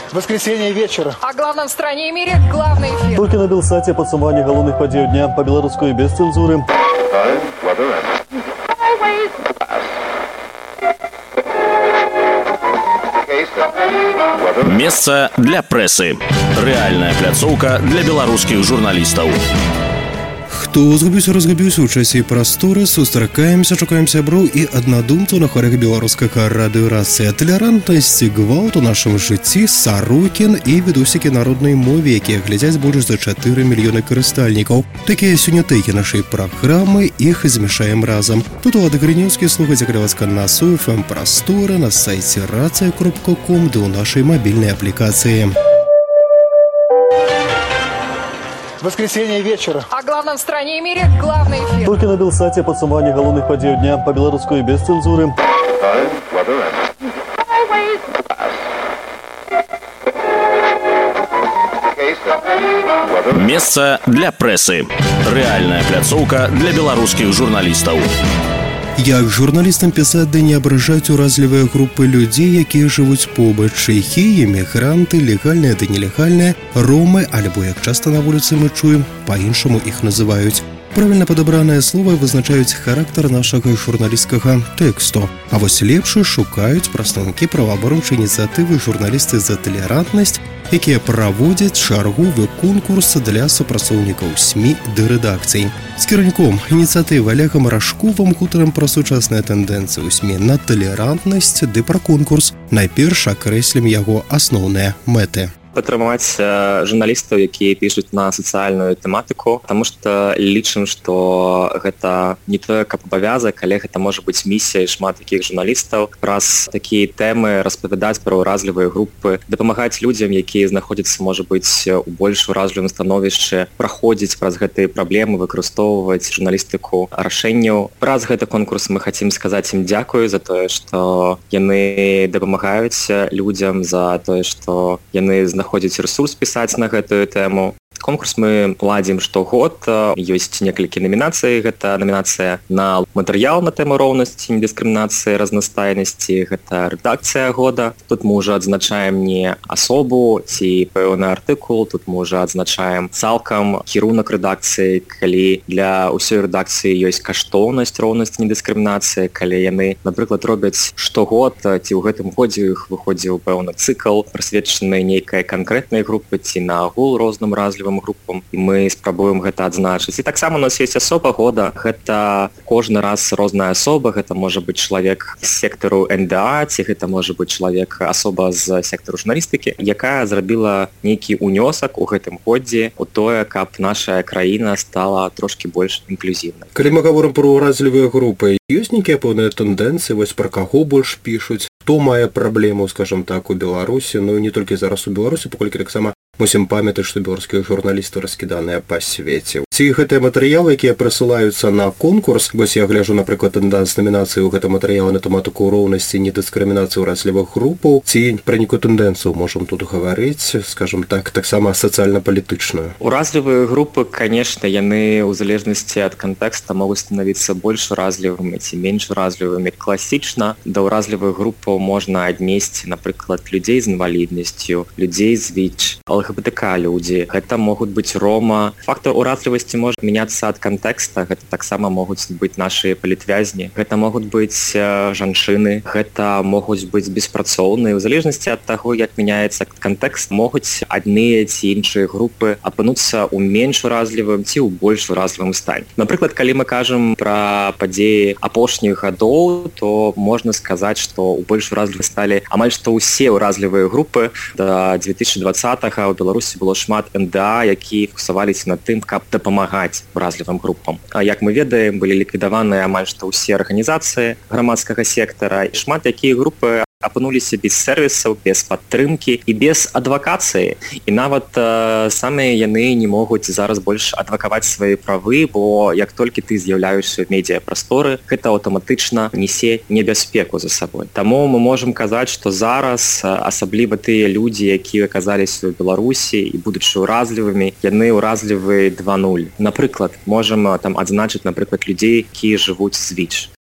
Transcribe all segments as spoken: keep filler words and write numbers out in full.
Воскресенье вечера. О главном в стране и мире главный эфир. Толькі на Белсаце падсумаванне галоўных падзеяў дня па-беларуску і без цэнзуры. Месца для прэсы. Рэальная пляцоўка для беларускіх журналістаў. Хто згубіўся, разгубіўся ў часе і прасторы, сустракаемся, шукаем сяброў і аднадумцаў на хвалях беларускага радыёрацыі. Талерантнасць, гвалт у нашым жыцці, Сарокін і відосікі на роднай мове, якія глядзяць больш за чатыры мільёны карыстальнікаў. Такія сёння тэкі нашай праграмы, іх змяшаем разам. Тут у Адыгрынеўскі слухайце каля на Софм прасторы, на сайце рацыя кропка ком, ды ў нашай мабільнай аплікацыі. Воскресенье вечера. О главном в стране и мире главный эфир. Толькі на Белсаце падсумаванне галоўных падзеяў дня па-беларуску і без цэнзуры. Месца для прэсы. Рэальная пляцоўка для беларускіх журналістаў. Як журналістам пісаць ды не абражаць уразлівыя групы людзей, якія жывуць побач, шэйхі, эмігранты, легальныя ды нелегальныя, ромы, альбо, як часта на вуліцы мы чуем, па-іншаму іх называюць. Правільна падабраныя словы вызначаюць характар нашага журналісцкага тэксту. А вось лепшы шукаюць прадстаўнікі праваабарончай ініцыятывы журналісты за талерантнасць, якія праводзяць чарговы конкурс для супрацоўнікаў СМІ ды рэдакцый. З кіраўніком ініцыятывы Олегам Рашковым гутарам пра сучасныя тэндэнцыі ў СМІ на талерантнасць ды пра конкурс. Найперш акрэслім яго асноўныя мэты. Падтрымаць журналістаў, якія пішуць на сацыяльную тэматыку, таму што лічым, што гэта не тое, каб абавязак, але гэта можа быць місіяй шмат такіх журналістаў праз такія тэмы распавядаць пра ўразлівыя групы, дапамагаць людзям, якія знаходзяцца, можа быць, у больш уразлівым становішчы, праходзіць праз гэтыя праблемы, выкарыстоўваць журналістыку рашэнняў. Праз гэты конкурс мы хацім сказаць ім дзякую за тое, што яны дапамагаюць людзям, за тое, што яны знаходзіць рэсурс пісаць на гэтую тэму. Конкурс мы ладзім штогод. Ёсць некалькі намінацый. Гэта намінацыя на матэрыял на тэму роўнасці, недыскрымінацыі, разнастайнасці. Гэта рэдакцыя года. Тут мы ўжо адзначаем не асобу ці пэўны артыкул. Тут мы ўжо адзначаем цалкам кірунак рэдакцыі, калі для ўсёй рэдакцыі ёсць каштоўнасць роўнасці, недыскрымінацыі, калі яны, напрыклад, робяць штогод ці ў гэтым годзе іх выходзіў пэўны цыкл, прысвечаны нейкай канкрэтнай групы ці наагул розным уразлівым групам, і мы спрабуем гэта адзначыць. І таксама у нас есть асоба года. Гэта кожны раз розная асоба. Гэта можа быць чалавек з сектару эн дэ а, ці гэта можа быць чалавек, асоба з сектару журналістыкі, якая зрабіла нейкі унёсак у гэтым годзе у тое, каб наша краіна стала трошкі больш інклюзіўнай. Калі мы гаворым пра ўразлівыя групы, ёсць нейкія пэўныя тэндэнцыі, вось пра каго больш пішуць, хто мае праблему, скажам так, у Беларусі, ну не толькі зараз у Беларусі, паколькі таксама мусім памятаць, што беларускія журналісты раскіданыя па свеце. Ці гэтыя матэрыялы, якія прысылаюцца на конкурс, вось я гляжу, напрыклад, тэндэнс намінацыі ў гэтым матэрыялы на тэматыку роўнасці, недыскрымінацыі ўразлівых групаў, ці пра нейкую тэндэнцыю можам тут гаварыць, скажам так, таксама сацыяльна-палітычную. Уразлівыя групы, канешне, яны ў залежнасці ад кантэкста могуць станавіцца больш уразлівымі ці менш уразлівымі. Класічна да ўразлівых групаў можна аднесці, напрыклад, людзей з інваліднасцю, людзей з ВІЧ, ЛГБТК людзі, гэта могуць быць рома. Фактор уразлівасці можа мяняцца ад кантэкста, гэта таксама могуць быць нашы палітвязні, гэта могуць быць жанчыны, гэта могуць быць беспрацоўныя. У залежнасці ад таго, як мяняецца кантэкст, могуць адныя ці іншыя групы апынуцца ў менш уразлівым ці ў больш уразлівым стане. Напрыклад, калі мы кажам пра падзеі апошніх гадоў, то можна сказаць, што ў больш уразлівым сталі амаль што ўсе ўразлівыя групы. Да дзве тысячы дваццатага ў Беларусі было шмат эн дэ а, якія фокусаваліся над тым, каб дапамагаць уразлівым групам. А як мы ведаем, былі ліквідаваныя амаль што ўсе арганізацыі грамадскага сектара, і шмат якія групы апынуліся без сервісаў, без падтрымкі і без адвакацыі. І нават э, самі яны не могуць зараз больш адвакаваць свае правы, бо як толькі ты з'яўляешся ў медыяпрасторы, гэта аўтаматычна несе небяспеку за сабой. Таму мы можам казаць, што зараз асабліва тыя людзі, якія аказаліся ў Беларусі і будучы ўразлівымі, яны ўразлівы два нуль. Напрыклад, можам там адзначыць, напрыклад, людзей, якія жывуць з ВІЧ.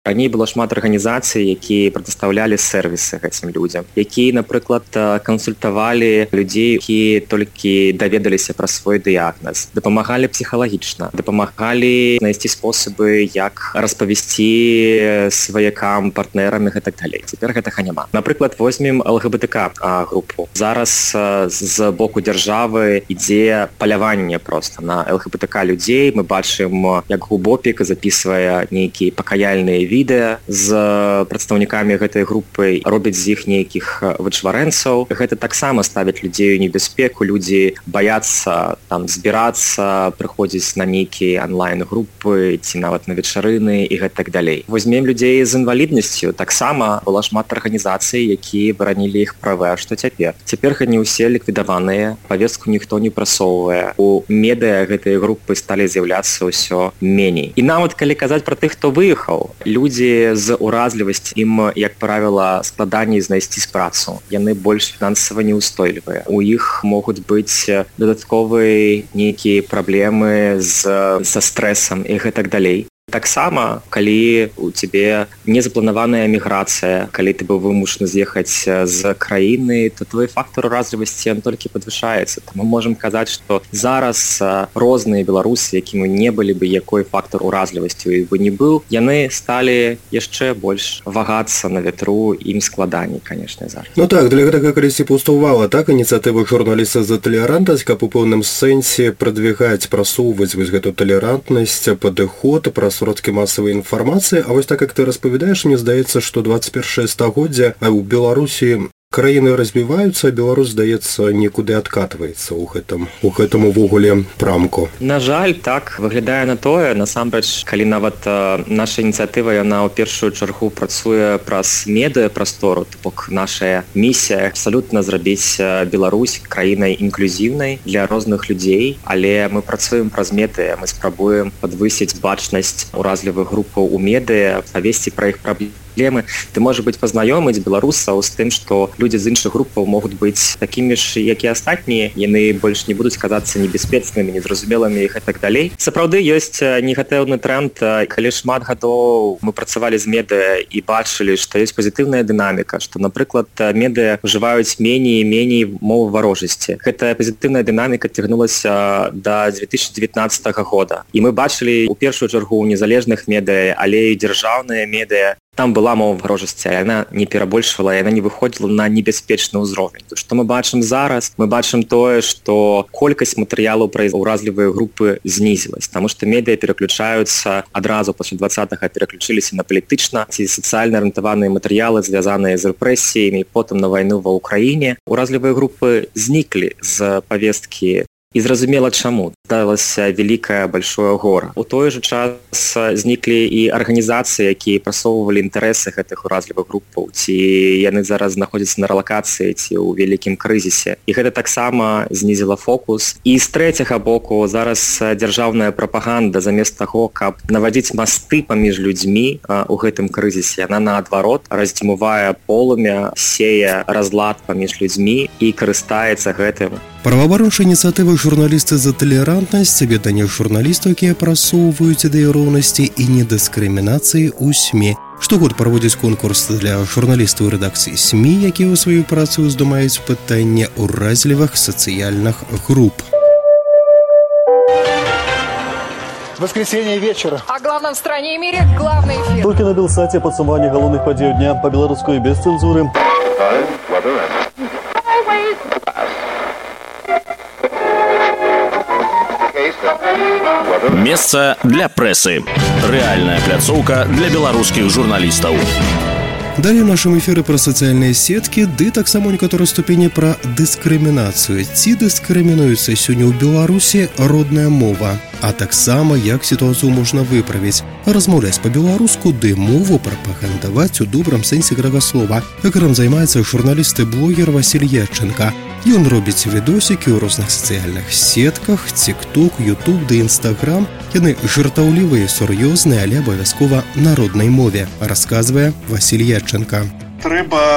Раней было шмат арганізацый, якія прадастаўлялі сервісы гэтым людзям, якія, напрыклад, кансультавалі людзей, якія толькі даведаліся пра свой дыягназ, дапамагалі псіхалагічна, дапамагалі знайсці спосабы, як распавесці сваякам, партнерам і гэтак далей. Цяпер гэтага няма. Напрыклад, возьмем эл гэ бэ тэ ка групу. Зараз з боку дзяржавы ідзе паляванне проста на эл гэ бэ тэ ка людзей. Мы бачым, як Губопік запісвае нейкія пакаяльныя відэа з прадстаўнікамі гэтай групы, робяць з іх нейкіх вычварэнцаў. Гэта таксама ставіць людзей у небяспеку. Людзі баяцца там збірацца, прыходзіць на нейкія онлайн-групы ці нават на вечарыны і гэтак далей. Возьмем людзей з інваліднасцю. Таксама была шмат арганізацый, якія баранілі іх правы. А што цяпер? Цяпер не ўсе ліквідаваныя, павестку ніхто не прасоўвае. У медыа гэтыя групы сталі з'яўляцца ўсё меней. І нават калі казаць пра тых, хто выехаў, людзі з уразлівасцю, ім, як правіла, складаней знайсці працу. Яны больш фінансава неустойлівыя. У іх могуць быць дадатковыя нейкія праблемы з, са стрэсам і гэтак далей. Таксама, калі у цябе незапланаваная міграцыя, калі ты быў вымушаны з'ехаць з краіны, то твой фактор уразлівасці ён толькі падвышаецца. Мы можам казаць, што зараз розныя беларусы, якімі не былі бы якой фактор уразлівасці бы не быў, яны сталі яшчэ больш вагацца на ветру, ім складаней, канешне, зараз. Ну так, для гэтага калісьці паўставала так ініцыятыва журналіста за талерантнасць, каб у пэўным сэнсе прадвігаць, прасоўваць вось гэту талерантнасць, падыход, праз сродкі масавай інфармацыі, а вось так, як ты распавядаеш, мне здаецца, што двадцать першае стагоддзя ў Беларусі краіны развіваюцца, а Беларусь, здаецца, нікуды адкатваецца ў гэтым, у гэтым увогуле прамку. На жаль, так, выглядае на тое. Насамрэч, калі нават э, наша ініцыятыва, яна ў першую чаргу працуе праз медыа-прастору, то бок наша місія абсалютна зрабіць Беларусь краінай інклюзіўнай для розных людзей, але мы працуем праз медыа, мы спрабуем падвысіць бачнасць уразлівых групаў у медыа, павесці пра іх праблемы. Ты, можа быць, пазнаёміць беларусаў з тым, што людзі з іншых групаў могуць быць такімі ж, як і астатнія. Яны больш не будуць казацца небяспечнымі, незразумелымі і гэтак далей. Сапраўды, ёсць негатыўны тренд. Калі шмат гадоў мы працавалі з медыа і бачылі, што ёсць пазітыўная дынаміка, што, напрыклад, медыа ўжываюць меней і меней мовы варожасці. Гэтая пазітыўная дынаміка цягнулася да две тысячи девятнадцатого года. І мы бачылі у першую чаргу ў незалежных медыа, але і дзяржаўныя медыа. Там была мова варожасці, яна не перабольшвала, яна не выходзіла на небяспечны ўзровень. Што мы бачым зараз? Мы бачым тое, што колькасць матэрыялаў пра уразлівыя групы знізілась, таму што медыа пераключаюцца адразу пасля двадцатага, пераключыліся на палітычна ці сацыяльна арыентаваныя матэрыялы, звязаныя з рэпрэсіямі, потым на вайну ва ўкраіне. Уразлівыя групы зніклі з павесткі. І зразумела чаму. Сталася вялікае большое гора. У той жа час зніклі і арганізацыі, якія прасоўвалі інтарэсы гэтых уразлівых групаў, ці яны зараз знаходзяцца на рэлакацыі, ці ў вялікім крызісе. І гэта таксама знізіла фокус. І з трэцяга боку зараз дзяржаўная прапаганда замест таго, каб навадзіць масты паміж людзьмі у гэтым крызісе, яна наадварот раздзьмувае полымя, сее разлад паміж людзьмі і карыстаецца гэтым. Праваабарончая ініцыятыва журналісты за талерантнасць, веданне журналістаў, якія прасоўваюць ідэі роўнасці і недыскрымінацыі ў СМІ. Штогод праводзяць конкурс для журналістаў рэдакцыі СМІ, якія ў сваю працу здымаюць пытанне уразлівых сацыяльных груп. Воскресенье вечера. О главном в стране и мире главный эфир. Толькі на Белсаце падсумаванне галоўных падзей дня па-беларуску і без цэнзуры. Месца для прэсы. Рэальная пляцоўка для беларускіх журналістаў. Далее в нашем эфире про социальные сетки, ды таксама у некаторай ступені про дыскрымінацыю. Ці дыскрымінуецца сёння ў Беларусі родная мова, а таксама як сітуацыю можна выправіць, размаўляць па-беларуску, ды мову прапагандаваць у добрым сэнсе гэтага слова. Гэтым займаецца журналіст і блогер Васіль Ядченка. Ён робіць відосікі ў розных сацыяльных сетках, тик-ток, ютуб ды інстаграм. Яны жартаўлівыя, сур'ёзныя, але абавязкова на роднай мове, расказвае Васіль Ядченка. Трэба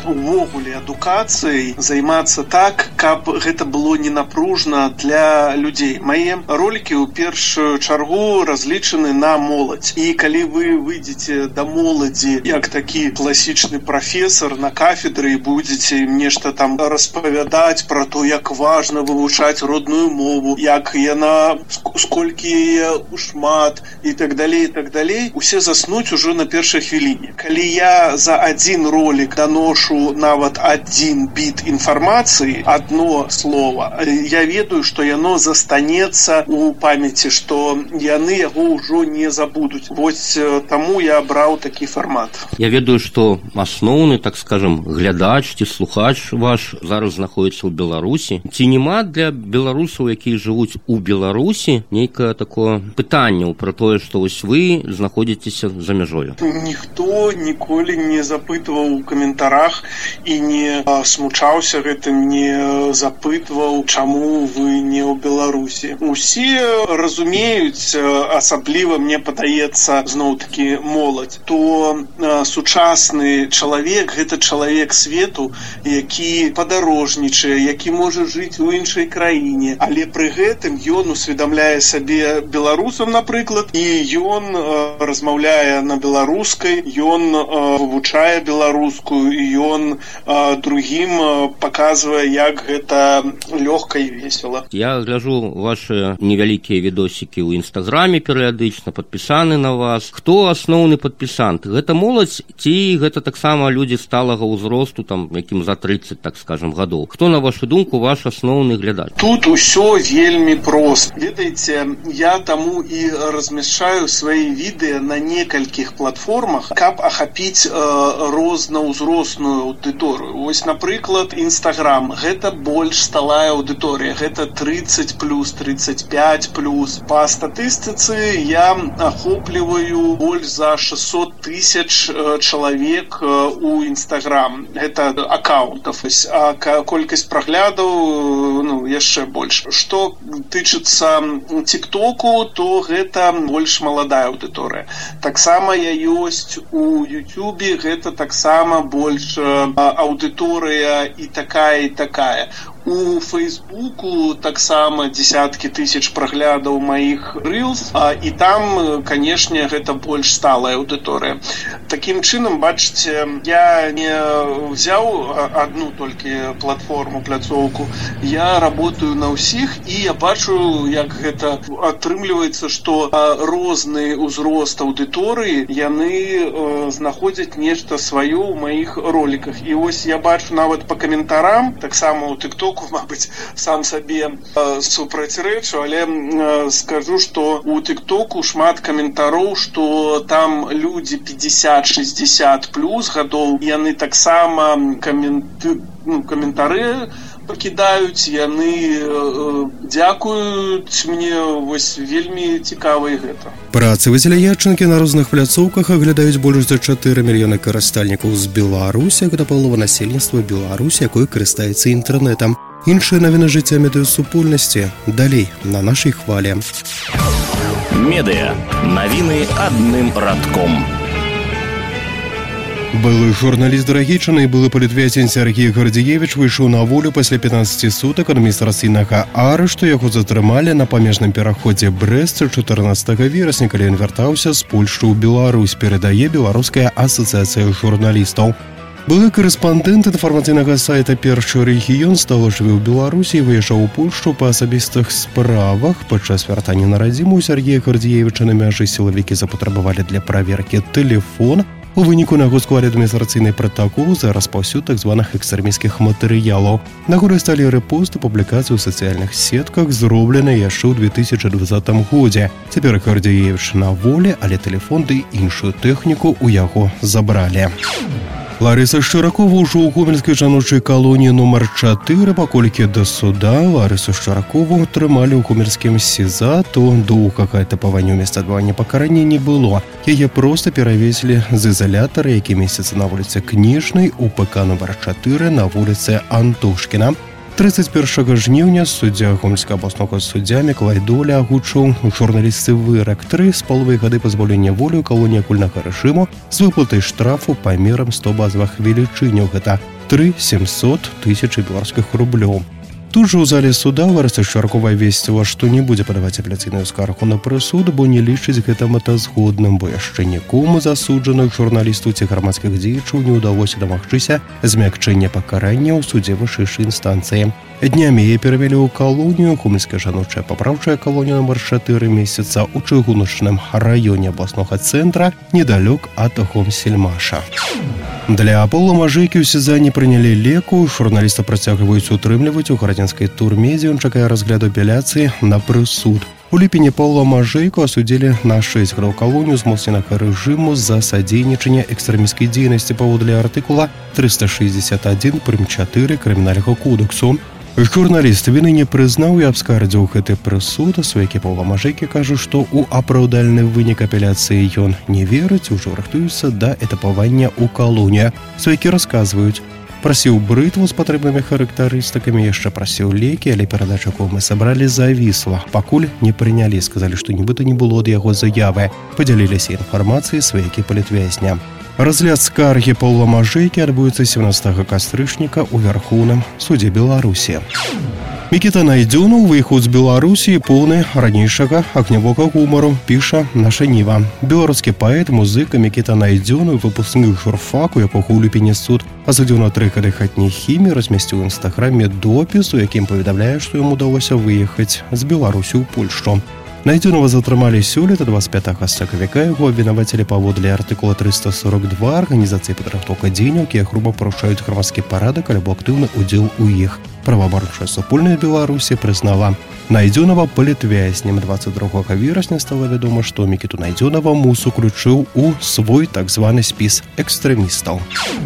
увогуле адукацыяй займацца так, каб гэта было не напружна для людзей. Мае ролики ў першую чаргу разлічаны на моладзь. І калі вы выйдзеце да моладзі як такі класічны прафесор на кафедры і будзеце нешта там распавядаць пра то, як важна вывучаць родную мову, як яна, сколькі яе шмат і так далей, і так далей, усе заснуць ужо на першай хвіліне. Калі я за адзін ролик даношу нават адзін біт інфармацыі, адно слова, я ведаю, што яно застанецца у памяці, што яны яго ўжо не забудуць. Вось таму я абраў такі фармат. Я ведаю, што асноўны, так скажем, глядач ці слухач ваш зараз знаходіцца ў Беларусі. Ці няма для беларусаў, якія жывуць у Беларусі, нейкае такое пытанне пра тое, што вось вы знаходзіцеся за мяжою? Ніхто ніколі не запытваў у каментарах і не смучаўся гэтым, не запытваў, чаму вы не ў Беларусі. Усе разумеюць, асабліва, мне падаецца, зноў-такі моладзь, то сучасны чалавек – гэта чалавек свету, які падарожнічае, які можа жыць у іншай краіне, але пры гэтым ён усведамляе сабе беларусам, напрыклад, і ён размаўляе на беларускай, ён вывучае беларускую, і ён другім паказвае, як гэта лёгка і весела. Я гляджу ваши невялікія відосікі ў інстаграме перыядычна, падпісаны на вас. Хто асноўны падпісант? Гэта моладзь ці гэта таксама людзі сталага ўзросту, там, якім за трыццаць, так скажем, гадоў? Хто, на вашу думку, ваш асноўны глядач? Тут усё вельмі прост. Ведаеце, я таму і размяшчаю свае відэа на некалькіх платформах, каб ахапіць э, рознаўзростную аўдыторыю. Вось, напрыклад, Інстаграм. Гэта больш сталая аўдыторыя. Гэта трыццаць плюс, трыццаць пяць плюс. Па статыстыцы я ахопліваю больш за шэсцьсот тысяч чалавек у Інстаграм. Гэта аккаунтов. А колькасць праглядаў, ну, яшчэ больш. Што тычыцца тиктоку, то гэта больш маладая аўдыторыя. Таксама я ёсць у Ютубе, гэта таксама больш аўдыторыя і такая, і такая. У Фейсбуку таксама дзесяткі тысяч праглядаў маіх рылс, а, і там, канешне, гэта больш сталая аўдыторыя. Такім чынам, бачыце, я не взяў адну толькі платформу, пляцоўку, я работаю на ўсіх, і я бачу, як гэта атрымліваецца, што розны ўзрост аўдыторыі, яны знаходзяць нешта сваё ў маіх роліках. І вось я бачу нават па каментарам, таксама ў тиктоку, мабыць, сам сабе э, супрацьрэчу, але э, скажу, што у тиктоку шмат каментароў, што там людзі пятьдесят-шестьдесят плюс гадоў, яны таксама каменты, ну, каментары пакідаюць, яны э, дзякуюць мне, вось вельмі цікава і гэта. Працы Васіля-Ядчынкі на розных пляцоўках аглядаюць больш за чатыры мільёны карыстальнікаў з Беларусі, гэта палова насельніцтва Беларусі, якое карыстаецца інтэрнэтам. Іншыя навіны жыцця медыасупольнасці далей на нашай хвалі. Медыа. Навіны адным радком. Былы журналіст Дарагічыны і былы палітвязень Сергей Гардзіевіч выйшаў на волю пасля пятнаццаці сутак адміністрацыйнага арышту. Яго затрымалі на памежным пераходзе Брэст чатырнаццатага верасня, калі ён вяртаўся з Польшчы ў Беларусь, перадае Беларуская асацыяцыя журналістаў. Былы карэспандэнт інфармацыйнага сайта «Першы рэгіён» стала жыве ў Беларусі і выязджаў у Польшчу па асабістых справах. Падчас вяртання на радзіму у Сергея Гардзіевіча на мяжы сілавікі запатрабавалі для праверкі тэлефон. У выніку на яго склалі адміністрацыйны пратакол за распаўсюд так званых экстрэміскіх матэрыялаў. Нагодай сталі рэпосты публікацыі ў сацыяльных сетках, зробленыя яшчэ ў две тысячы двадцатым годзе. Цяпер Гардзіевіч на волі, але тэлефон ды іншую тэхніку ў яго забралі. Ларыса Шчыракова ўжо ў гомельскай жаночай калоніі нумар чатыры, паколькі да суда Ларысу Шчыракову трымалі ў гомельскім СІЗА, то доўгага этапавання ў месца адбывання пакарання не было. Яе проста перавезлі з ізалятара, які месяца на вуліцы Кніжнай у ПК нумар чатыры на вуліцы Антошкіна. тридцать першага жніўня суддзя гомельскага абласнога суддзя Мікалай Доля агучыў журналісты вырак тры з паловай гады пазбаўлення волі ў калоніі агульнага рэжыму з выплатай штрафу памерам сто базавых велічыняў. Гэта тры сямсот тысяч беларускіх рублёў. Тут жа ў зале суда варыса чарговая весціла, што не будзе падаваць апеляцыйную скаргу на прысуд, бо не лічыць гэта мэтазгодным, бо яшчэ нікому засуджаных журналістаў ці грамадскіх дзеячаў не ўдалося дамагчыся змякчэння пакарання ў судзе вышэйшай інстанцыі. Днямі яе перавялі ў калонію, гомельская жаночая папраўчая калонія нумар чатыры месяца ў чыгуначным раёне абласнога цэнтра недалёк ад гомсельмаша. Для Паўла Мажыкі ў сезоне прынялі леку, журналіста працягваюць утрымліваць у гарадзенскай турме, дзе ён чакае разгляду апеляцыі на прысуд. У ліпені Паўла Мажыку асудзілі на шэсць гадоў калонію змоцненага рэжыму за садзейнічанне экстрэмісцкай дзейнасці паводле артыкула трыста шэсцьдзесят адзін прым чатыры крымінальнага кодэксу. Журналіст віны не прызнаў і абскардзіў гэты прысуд. Сваякі Паўла Мажыкі кажа, што ў апраўдальны вынік апеляцыі ён не верыць, ужо рыхтуецца да этапавання ў калонію. Сваякі расказваюць, прасіў брытву з патрэбнымі характарыстыкамі, яшчэ прасіў лекі, але перадачу, якую мы сабралі, завісла. Пакуль не прынялі, сказалі, што нібыта не было ад яго заявы. Падзяліліся інфармацыяй сваякі палітвязня. Разгляд скаргі Паўла Мажыкі адбудзецца сямнадцатага кастрычніка ў Вярхоўным судзе Беларусі. Мікіта Найдзёнаў выехаў з Беларусі поўны ранейшага агнявога гумару, піша наша Ніва. Беларускі паэт, музыка Мікіта Найдзёнаў, выпускнік журфаку, якога ў ліпені суд асудзіў на тры гады хатняй хіміі, размясціў у інстаграме допіс, у якім паведамляе, што яму ўдалося выехаць з Беларусі ў Польшчу. Найдзёнава затрымалі сёлета дваццаць пятага сакавіка, яго абвінавацілі паводле артыкула трыста сорок два арганізацыі падрыхтоўка дзеянняў, якія груба парушаюць грамадскі парадак альбо актыўны ўдзел у іх. Праваабарончая супольнасць Беларусі прызнала Найдзёнава палітвязнем. дваццаць другога верасня стала вядома, што Мікіту Найдзёнава МУС уключыў у свой так званы спіс экстрэмістаў.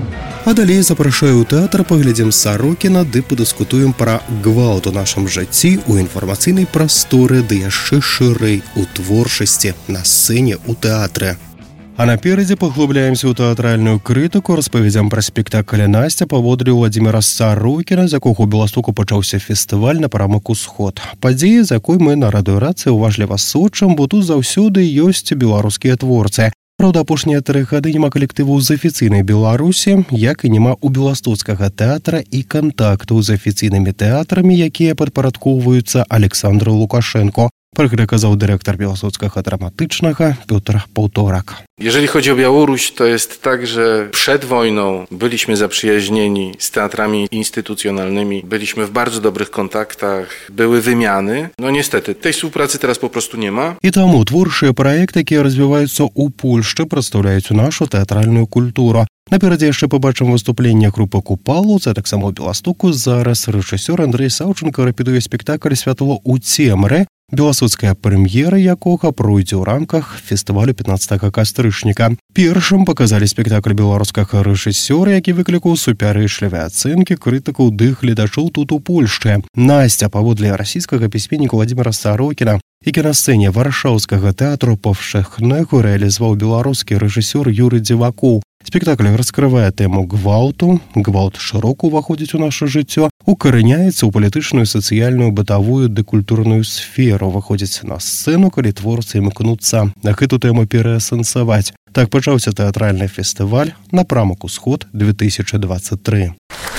А далей запрашаю ў тэатр, паглядзім Сарокіна ды падыскутуем пра гвалт у нашым жыцці, у інфармацыйнай прасторы, ды яшчэ шырэй у творчасці, на сцэне, у тэатры. А наперадзе паглубляемся ў тэатральную крытыку, распавядзем пра спектакль «Настя» паводле Владзіміра Сарокіна, з якога ў Беластоку пачаўся фестываль «Напрамак Усход». Падзея, з якой мы на радыёрацыі уважліва сочым, бо тут заўсёды ёсць беларускія творцы. Праўда, апошнія тры гады няма калектыву з афіцыйнай Беларусі, як і няма ў беластоцкага тэатра і кантактаў з афіцыйнымі тэатрамі, якія падпарадкоўваюцца Александру Лукашенко. Про это сказал директор Белостockiego Dramatycznego Piotr Półtorak. Jeżeli chodzi o Białoruś, to jest tak, że przed wojną byliśmy zaprzyjaźnieni z teatrami instytucjonalnymi, byliśmy w bardzo dobrych kontaktach, były wymiany. No niestety, tej współpracy teraz po prostu nie ma. I тому творчыя проекты, якія развіваюцца ў Польшчы, прадстаўляюць нашу тэатральную культуру. Наперадзе яшчэ побачым выступленне групы Купалу, це так само ў Беластоку. Зараз рэжысёр Андрэй Саўченко рэпетуе спектакль «Святло ў цемры», беласоцкая прэм'ера якога пройдзе ў рамках фестывалю пятнаццатага кастрычніка. Першым паказалі спектакль беларускага рэжысёра, які выклікаў супярэчлівыя ацэнкі крытыкаў ды гледачоў тут у Польшчы. Настя паводле расійскага пісьменніка Владзіміра Сарокіна, які на сцэне варшаўскага тэатру Паўшэхнэго рэалізаваў беларускі рэжысёр Юрый Дзівакоў. Спектакль раскрывае тэму гвалту. Гвалт шырока ўваходзіць у наша жыццё, укараняецца ў палітычную, сацыяльную, бытавую ды культурную сферу, выходзіць на сцэну, калі творцы імкнуцца на гэту тэму пераасэнсаваць. Так пачаўся тэатральны фестываль «Напрамак Усход две тысячи двадцать три».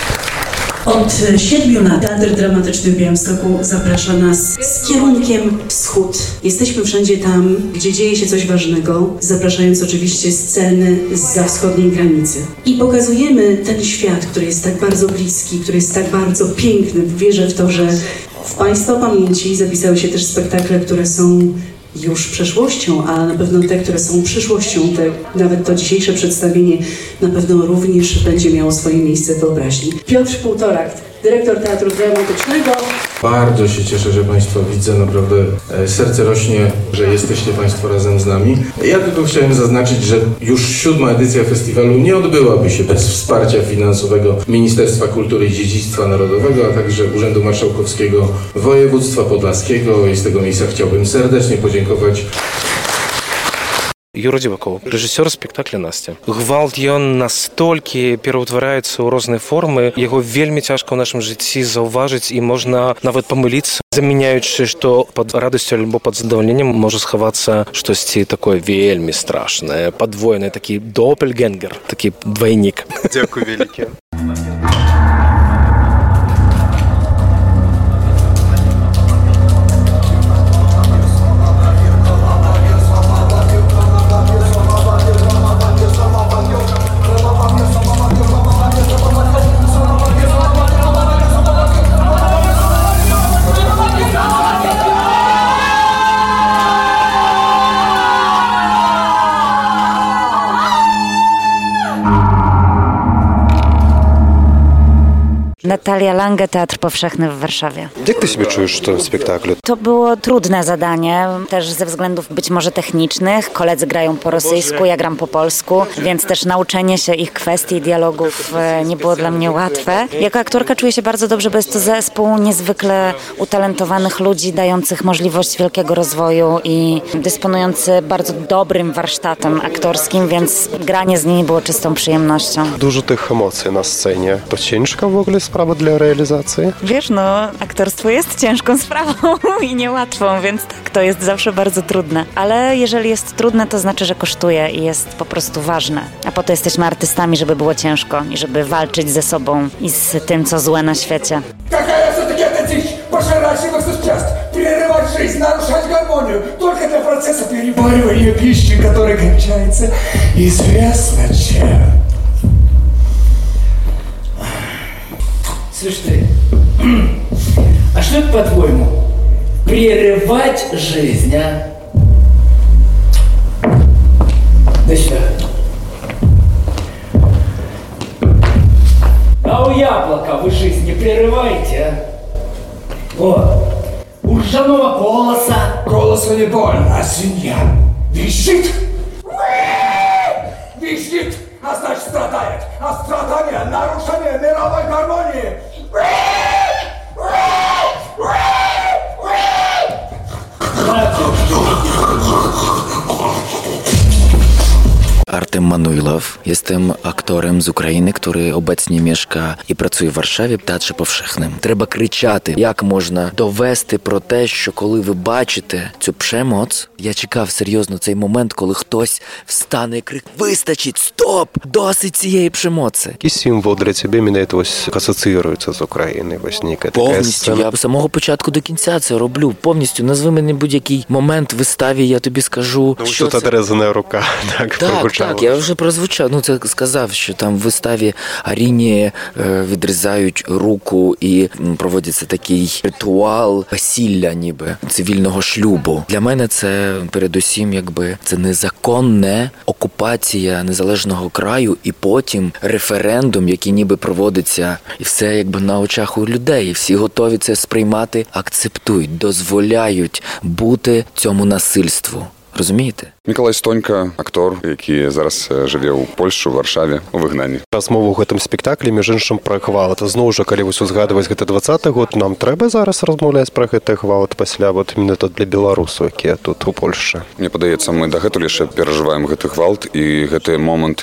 Od siedmiu lat Teatr Dramatyczny w Białymstoku zaprasza nas z kierunkiem wschód. Jesteśmy wszędzie tam, gdzie dzieje się coś ważnego, zapraszając oczywiście sceny zza wschodniej granicy. I pokazujemy ten świat, który jest tak bardzo bliski, który jest tak bardzo piękny. Wierzę w to, że w Państwa pamięci zapisały się też spektakle, które są już przeszłością, a na pewno te, które są przyszłością, te, nawet to dzisiejsze przedstawienie na pewno również będzie miało swoje miejsce w wyobraźni. Piotr Półtorak, dyrektor Teatru Dramatycznego. Bardzo się cieszę, że Państwa widzę, naprawdę serce rośnie, że jesteście Państwo razem z nami. Ja tylko chciałem zaznaczyć, że już siódma edycja festiwalu nie odbyłaby się bez wsparcia finansowego Ministerstwa Kultury i Dziedzictwa Narodowego, a także Urzędu Marszałkowskiego Województwa Podlaskiego i z tego miejsca chciałbym serdecznie podziękować. Юра Дзівакоў, рэжысёр спектакля «Настя». Гвалт, ён настолькі пераўтвараецца ў розныя формы, яго вельмі цяжка ў нашым жыцці заўважыць і можна нават памыліцца, замяняючы, што пад радасцю альбо пад задавальненнем можа схавацца штосьці такое вельмі страшнае, падвойнае, такі допельгенгер, такі двайнік. Дзякуй вялікі. Natalia Lange, Teatr Powszechny w Warszawie. Jak ty sobie czujesz w tym spektaklu? To było trudne zadanie, też ze względów być może technicznych. Koledzy grają po rosyjsku, ja gram po polsku, więc też nauczenie się ich kwestii, dialogów nie było dla mnie łatwe. Jako aktorka czuję się bardzo dobrze, bo jest to zespół niezwykle utalentowanych ludzi, dających możliwość wielkiego rozwoju i dysponujący bardzo dobrym warsztatem aktorskim, więc granie z nimi było czystą przyjemnością. Dużo tych emocji na scenie. To ciężka w ogóle sprawa dla realizacji? Wiesz, no, aktorstwo jest ciężką sprawą i niełatwą, więc tak, to jest zawsze bardzo trudne. Ale jeżeli jest trudne, to znaczy, że kosztuje i jest po prostu ważne. A po to jesteśmy artystami, żeby było ciężko i żeby walczyć ze sobą i z tym, co złe na świecie. Какая все-таки это дичь? Пожирать его сейчас, прерывать жизнь, нарушать гармонию, только для процесса переваривания пищи, который кончается известно чем. Слушай ты, а что это, по-твоему, прерывать жизнь, а? Да сюда. А у яблока вы жизнь не прерываете, а? О, у ржаного колоса. Колосу не больно, а свинья визжит. Визжит, а значит страдает. А страдание — нарушение мировой гармонии. Artem Manuilow. Jestem aktorem z Ukrainy, który obecnie mieszka і працює в Варшаві в Театрі Повшехним. Треба кричати, як можна довести про те, що коли ви бачите цю пшемоц, я чекав серйозно цей момент, коли хтось встане і крик: «Вистачить! Стоп! Досить цієї пшемоці!» Який символ для тебе мене ось асоціюється з Україною? Повністю. Я з самого початку до кінця це роблю. Повністю. Назви мене будь-який момент в виставі, я тобі скажу, ну, що це. Тут отрезана рука. Так, так, так, я вже прозвучав. Ну, це сказав, що там в виставі Аріні е, відрізають руку і проводиться такий ритуал весілля, ніби, цивільного шлюбу. Для мене це, передусім, якби, це незаконна окупація незалежного краю і потім референдум, який ніби проводиться, і все, якби, на очах у людей. І всі готові це сприймати, акцептують, дозволяють бути цьому насильству. Розумієте? Миколай Стонька, актор, який зараз живе у Польщі, у Варшаві, у вигнанні. Размова ў гэтым спектаклі, між іншым, пра гвалт. Зноў жа, калі вось узгадваць гэты двадцаты год, нам трэба зараз размаўляць пра гэты гвалт пасля вот менавіта для беларусаў, якія тут у Польшчы. Мне падаецца, мы дагэтуль яшчэ перажываем гэты гвалт і гэты момант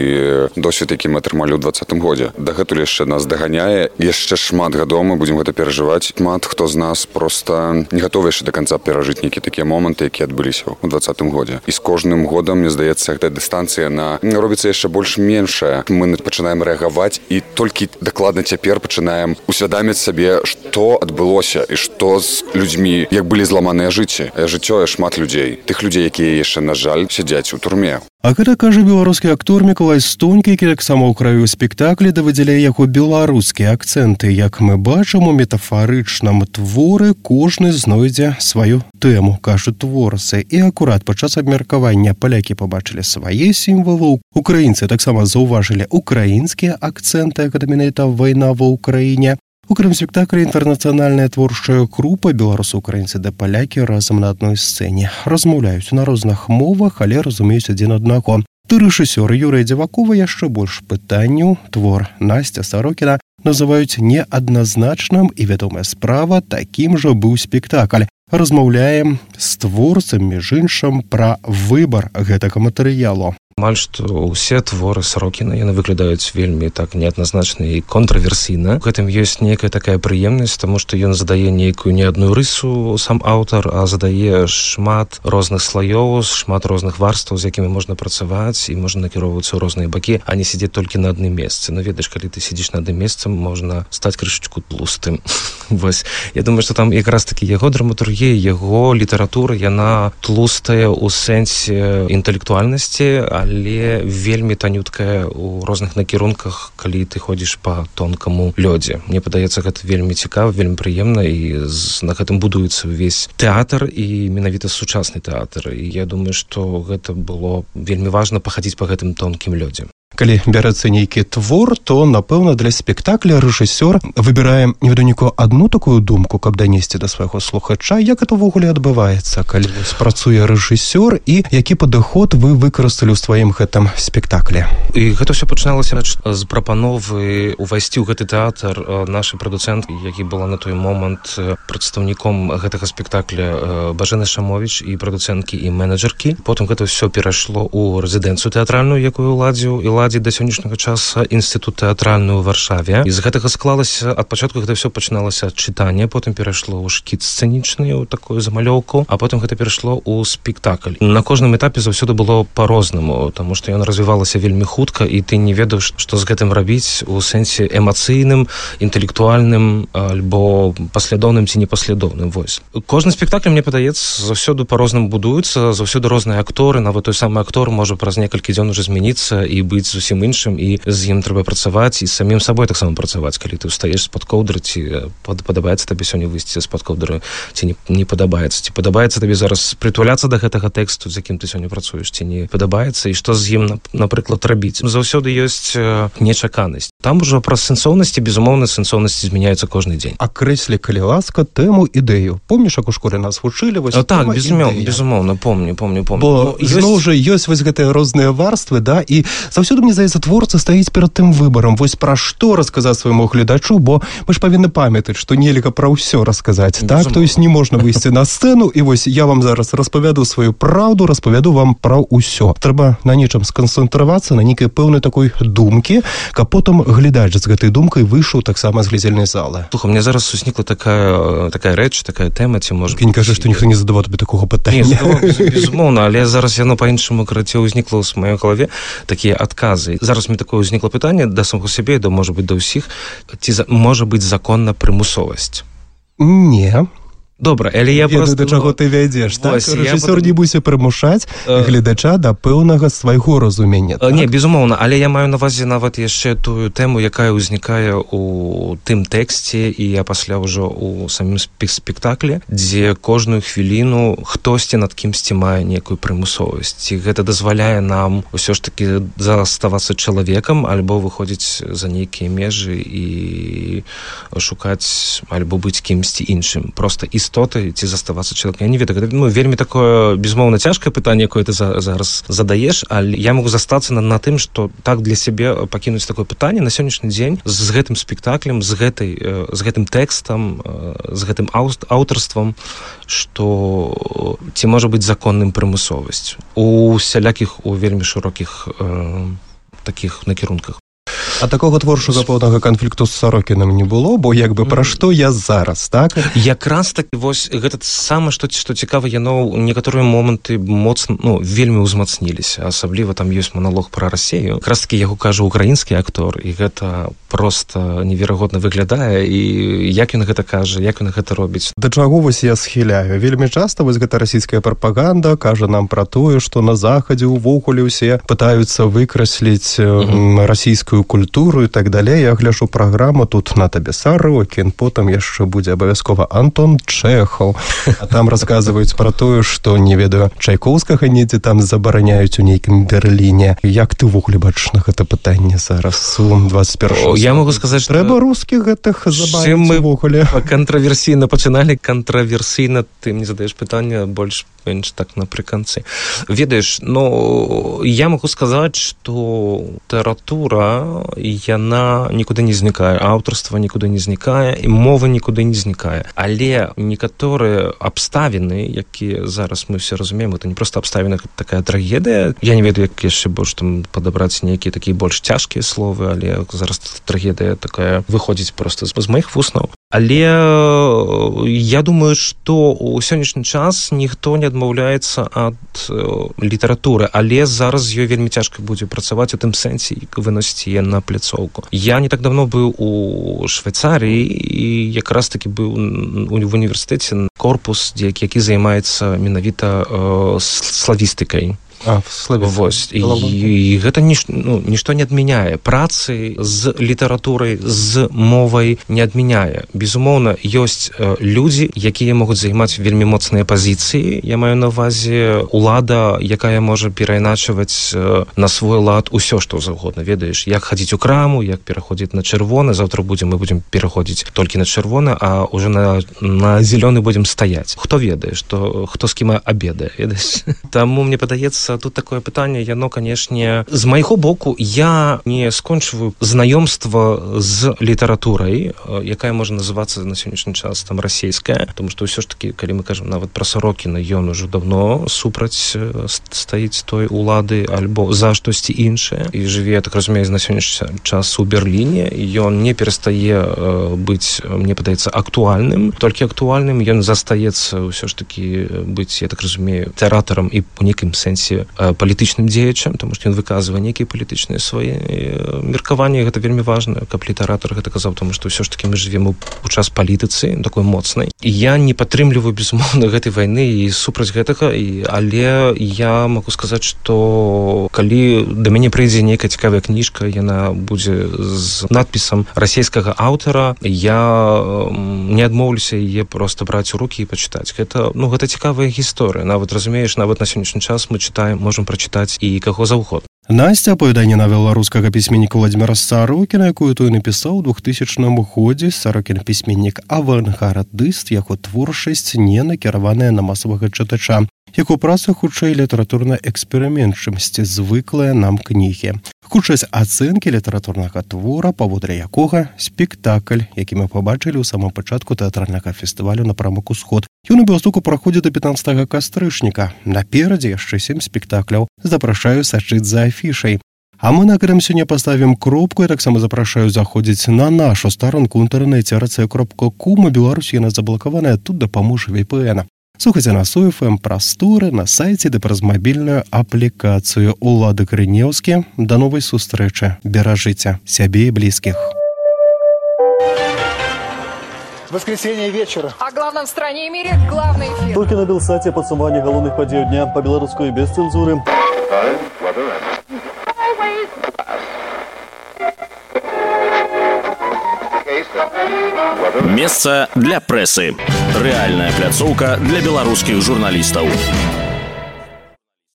і досвед, які мы атрымалі ў двадцатым годзе. Дагэтуль яшчэ нас даганяе. Яшчэ шмат гадоў мы будзем гэта перажываць. Шмат хто з нас проста не гатовы яшчэ да канца перажыць нейкія такія моманты, якія адбыліся ў двадцатым годзе. І з кожным годам, мне здаецца, гэтая дыстанцыя на робіцца яшчэ больш-меншая. Мы пачынаем рэагаваць і толькі дакладна цяпер пачынаем усвядаміць сабе, што адбылося і што з людзьмі, як былі зламаныя жыцці. Жыццё шмат людзей, тых людзей, якія яшчэ, на жаль, сядзяць у турме. А гэта кажа беларускі актор Мікалай Стонькі, які таксама ў краю спектаклі давыдзяляе яго беларускія акцэнты. Як мы бачым, у метафарычным творы кожны знойдзе сваю тэму, кажуць творцы. І акурат падчас абмеркавання палякі пабачылі свае сімвалы, украінцы таксама заўважылі украінскія акцэнты, гэта менавіта вайна ва ўкраіне. У гэтым спектаклі інтэрнацыянальная творчая група беларусы, украінцы да палякі разам на адной сцэне. Размаўляюць на розных мовах, але разумеюць адзін аднаго. Ты рэжысёр Юрыя Дзявакова яшчэ больш пытанняў. Твор Насця Сарокіна называюць неадназначным, і вядомая справа, такім жа быў спектакль. Размаўляем з творцам, між іншым, пра выбар гэтага матэрыялу. Амаль што ўсе творы Сарокіна, яны выглядаюць вельмі так неадназначна і контраверсійна. У гэтым ёсць нейкая такая прыемнасць, таму што ён задае нейкую не адну рысу сам аўтар, а задае шмат розных слаёў, шмат розных варстваў, з якімі можна працаваць і можна накіроўвацца ў розныя бакі, а не сядзець толькі на адным месцы. Ну, ведаеш, калі ты сидзіш на адным месцы, можна стаць крышачку тлустым. Вось. Я думаю, што там якраз такі яго драматургія, яго літаратура, яна тлустая ў сэнсе інтэлектуальнасці, але вельмі танюткая ў розных накірунках, калі ты ходзіш па тонкаму лёдзе. Мне падаецца, гэта вельмі цікава, вельмі прыемна, і на гэтым будуецца ўвесь тэатр, і менавіта сучасны тэатр. І я думаю, што гэта было вельмі важна пахадзіць па гэтым тонкім лёдзе. Калі бярэцца нейкі твор, то, напэўна, для спектакля рэжысёр выбірае невыдумніку адну такую думку, каб данесці да свайго слухача. Як это ўвогуле адбываецца, калі працуе рэжысёр, і які падыход вы выкарысталі ў сваім гэтым спектаклі? І гэта ўсё пачыналася з прапановы увайсці ў гэты тэатр нашай прадуцэнткі, які была на той момант прадстаўніком гэтага спектакля Бажэны Шамовіч і прадуцэнткі і менеджеркі. Потым гэта ўсё перайшло ў рэзідэнцыю тэатральную, якую ладзіў і ладзіць да сённяшняга часа інстытут тэатральны ў Варшаве. І з гэтага склалася, ад пачатку гэта ўсё пачыналася ад чытання, потым перайшло ў шкіц сцэнічны, ў такую замалёўку, а потым гэта перайшло ў спектакль. На кожным этапе заўсёды было па-рознаму, таму што ён развівалася вельмі хутка, і ты не ведаеш, што з гэтым рабіць у сэнсе эмацыйным, інтэлектуальным альбо паслядоўным ці непаслядоўным. Вось. Кожны спектакль, мне падаецца, заўсёды па-рознаму будуецца, заўсёды розныя акторы, нават той самы актор можа праз некалькі дзён уже змяніцца і быць зусім іншым, і з ім трэба працаваць, і з самім сабой таксама працаваць, калі ты ўстаеш з-пад коўдры, ці падабаецца табе сёння выйсці з-пад коўдры, ці не, не падабаецца, ці падабаецца табе зараз притуляцца да гэтага тэксту, з якім ты сёння працуеш, ці не падабаецца, і што з ім, напрыклад, рабіць. Заўсёды ёсць нечаканасць. Там ужо праз сэнсоўнасці, безумоўна, сэнсоўнасці змяняюцца кожны дзень. Акрэслі, калі ласка, тэму, ідэю. Помніш, як у школе нас вучылі? Вось, так, безумоўна, безумоўна, помню, помню, помню. Бо ёсць... зноў жа ёсць вось гэтыя розныя варствы, да, і заўсёды, мне здаецца, творца стаіць перад тым выбарам, вось пра што расказаць свайму гледачу, бо мы ж павінны памятаць, што нельга пра ўсё расказаць, так? То есть не можна выйсці на сцэну, і вось я вам зараз распавяду сваю праўду, распавяду вам пра ўсё. Трэба на нечым сканцэнтравацца, на нейкай пэўнай такой думкі, каб потым глядач з гэтай думкай выйшаў таксама з глядзельнай залы. Слухай, мне зараз узнікла такая, такая рэч, такая тэма, ці можа... Не кажа, што ніхто не задаваў табе такога пытання. Не, задаваў, безумоўна, але зараз яно па-іншаму караце ўзнікла ў маёй галаве такія адказы. Зараз мне такое ўзнікла пытанне да самого сябе, да, можа быць, да ўсіх, ці можа быць законна прымусовасць? Не. Добра, але я ведаю, просто... да чаго ты вядзеш, так? Вось, Рэжысёр я... не будзе прымушаць гледача да пэўнага свайго разумення. Так? Не, безумоўна, але я маю на увазе нават яшчэ тую тэму, якая ўзнікае ў тым тэксце і я пасля ўжо ў самім спектаклі, дзе кожную хвіліну хтосьці над кімсьці мае некую прымусовасць. І гэта дазваляе нам ўсё ж такі заставацца чалавекам альбо выходзіць за нейкія межы і шукаць альбо быць кімсьці іншым. Просто істоты ці заставацца чалавекам. Я не ведаю, ну, вельмі такое, безумоўна, цяжкае пытанне, якое ты за, зараз задаеш, але я могу застацца на, на тым, што так для сябе пакінуць такое пытанне на сённяшні дзень з гэтым спектаклем, з, гэтай, з гэтым тэкстам, з гэтым аўтарствам, што ці можа быць законным прымусовасць у сялякіх, у вельмі шырокіх э, такіх накірунках. А такога творчага пэўнага канфлікту з Сорокінам не было, бо як бы пра што я зараз, так? Якраз такі вось гэта саме, што, што цікава, яно некаторыя моманты моцна, ну, вельмі ўзмацніліся, асабліва там ёсць маналог пра Расею. Якраз такі яго кажа украінскі актор, і гэта проста неверагодна выглядае, і як ён гэта кажа, як ён гэта робіць. Да чаго вось я схіляю? Вельмі часта вось гэта расійская прапаганда кажа нам пра тое, што на Захадзе ўвогуле ўсе пытаюцца выкрасліць mm-hmm. расійскую культуру і так далей. Я гляджу праграму, тут на табе Сорокін, потым яшчэ будзе абавязкова Антон Чэхаў, а там расказваюць пра тое, што, не ведаю, Чайкоўскага недзе там забараняюць у нейкім Берліне. Як ты ўвогуле бачыш на гэта пытанне зараз у двадцать первом? Я могу сказаць, што... Трэба рускіх гэтых забавіць увогуле. Мы кантраверсійна пачыналі, кантраверсійна ты мне задаеш пытанне больш менш так напрыканцы. Ведаеш, ну, я могу сказаць, што літаратура, яна нікуды не знікае, аўтарства нікуды не знікае, і мова нікуды не знікае. Але некаторыя абставіны, якія зараз мы все разумеем, это не проста абставіна, такая трагедыя. Я не ведаю, як яшчэ больш там падабраць нейкія такія больш цяжкія словы, але зараз трагедыя такая выходзіць проста з маіх вуснаў. Але я думаю, што ў сённяшні час ніхто не адмаўляецца ад літаратуры, але зараз ёй вельмі цяжка будзе працаваць у тым сэнсе, выносіць яе на пляцоўку. Я не так давно быў у Швейцарыі і якраз таки быў в універсітэце корпус, які займаецца менавіта славістыкай. А, вось. І, і гэта ніш, ну, нішто не адмяняе. Працы з літаратурай, з мовай не адмяняе. Безумоўна, ёсць э, людзі, якія могуць займаць вельмі моцныя пазіцыі. Я маю на увазе улада, якая можа перайначваць э, на свой лад усё, што заўгодна. Ведаеш, як хадзіць у краму, як пераходзіць на чырвоны. Заўтра будзем, мы будзем пераходзіць толькі на чырвоны, а ўжо на, на зелёны будзем стаяць. Хто ведае, што, хто з кім абедае, ведаеш? Таму мне падаецца, тут такое пытанне, яно, канешне, з майго боку, я не скончваю знаёмства з літаратурай, якая можа называцца на сённяшні час там расійская, тому што ўсё ж таки, калі мы кажам нават пра Сорокіна, ён ужо давно супраць стаіць той улады альбо за штосьці іншае і жыве, я так разумею, на сённяшні час у Берліне, і ён не перастае э, быць, мне падаецца, актуальным, толькі актуальным ён застаецца ўсё ж таки быць, я так разумею, тэаратарам і у нейкім сэнсе э, палітычным дзеячам, тому што ён выказвае нейкія палітычныя свае э, меркаванні, гэта вельмі важна, каб літаратар гэта казаў, тому што ўсё ж таки мы жывем у, у час палітыцы такой моцнай. І я не падтрымліваю, безумоўна, гэтай вайны і супраць гэтага, і, але я могу сказаць, што калі да мяне прыйдзе нейкая цікавая кніжка, яна будзе з надпісам расійскага аўтара, я не адмоўлюся яе проста браць у рукі і пачытаць. Гэта, ну, гэта цікавая гісторыя. Нават, разумееш, нават на сённяшні час мы чытаем, можам прачытаць і каго заўгодна. Насця апавяданне навела рускага пісьменніка Владзіміра Сарокіна, якую той напісаў у двухтысячным годзе. Сарокін пісьменнік авангардыст, яго творчасць не накіраваная на масавага чытача. Яго праца хутчэй літаратурны эксперымент, чымсьці звыклая нам кнігі. Хутчасць ацэнкі літаратурнага твора, паводле якога спектакль, які мы пабачылі ў самым пачатку тэатральнага фестывалю «Напрамак Усход». Ён у Беластоку праходзіць да пятнаццатага кастрычніка. Наперадзе яшчэ сем спектакляў. Запрашаю сачыць за афішай. А мы на гэтым сёння паставім кропку і таксама запрашаю заходзіць на нашу старонку ў інтэрнэце эр цэ кропка ком. У Беларусі яна заблакаваная, тут дапаможа вэ пэ эн. Слухайце нас у эф эм прасторы на сайце ды праз мабільную аплікацыю. Улады Крынеўскі. Да новай сустрэчы. Беражыце сябе і блізкіх. Воскресенье вечера. О главном в стране и мире главный эфир. Только на Белсате подсумование головных подей дня по-белорусски без цензуры. Месца для прэсы. Рэальная пляцоўка для беларускіх журналістаў.